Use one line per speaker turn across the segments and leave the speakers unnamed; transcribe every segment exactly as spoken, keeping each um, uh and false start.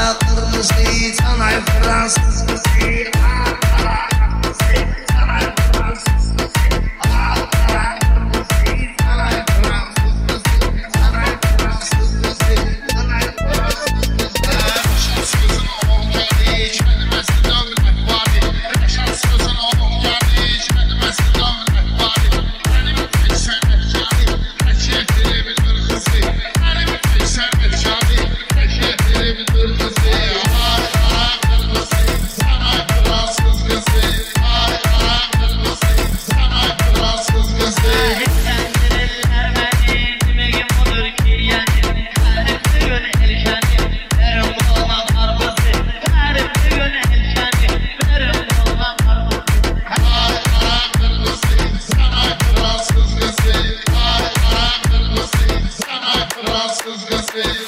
Ankara kırmızı, Tanay Fransız kızı. Ankara kırmızı, Tanay Fransız kızı. Ankara kırmızı, Tanay Fransız kızı. Tanay Fransız kızı. Tanay Fransız kızı.
Şans gözün oğlum geldi, çekmezsin dönmek vadi. Şans gözün oğlum geldi, çekmezsin dönmek vadi. Benim tek sevmek cani, eşyetleri bilir kızı. Benim tek sevmek cani, eşyetleri bilir kızı. Ankara kırmızı, Tanay Fransız kızı. Ankara kırmızı, Tanay Fransız kızı. Fransız kızı.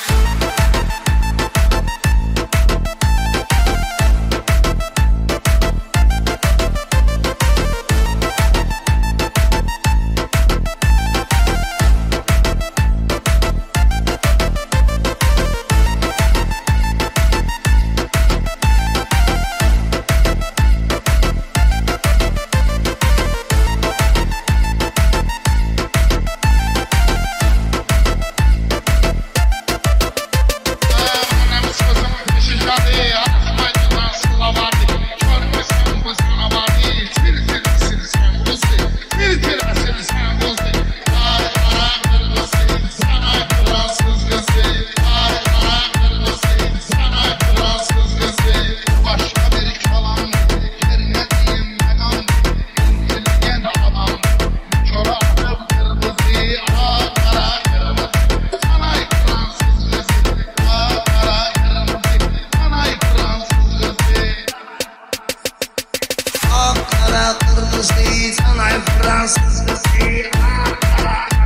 Ankara kırmızı, Tanay Fransız kızı. Ankara